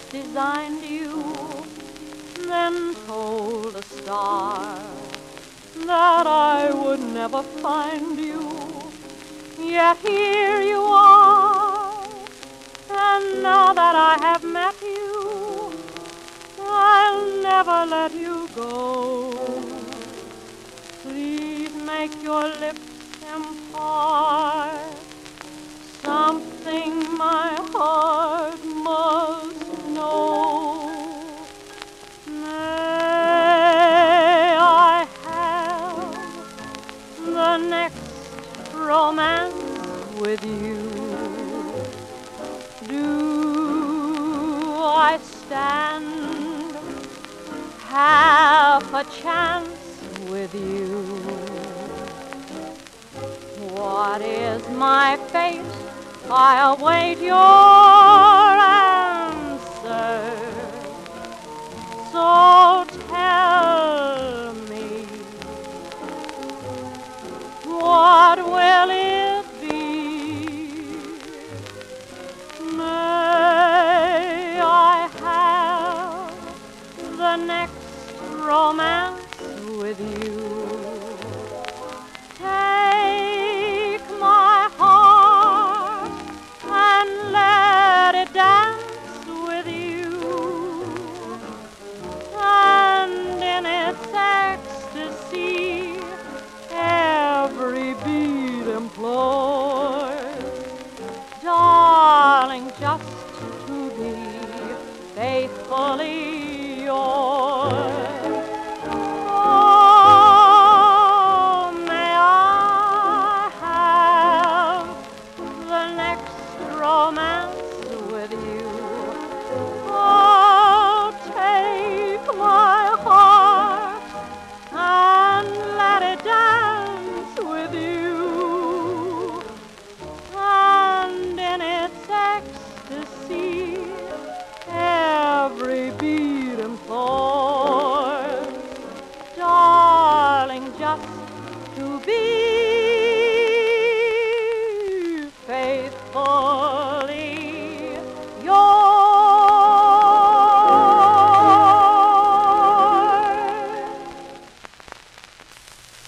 designed you, then told a star that I would never find you. Yet here you are, and now that I have met you, I'll never let you go. Please make your lips impart something my heart must know. May I have the next romance with you? Do I stand half a chance with you? What is my fate? I'll wait your answer. So tell me, what will it be? May I have the next romance with you? Take my heart and let it dance with you, and in its ecstasy every beat implores, darling, just to be faithfully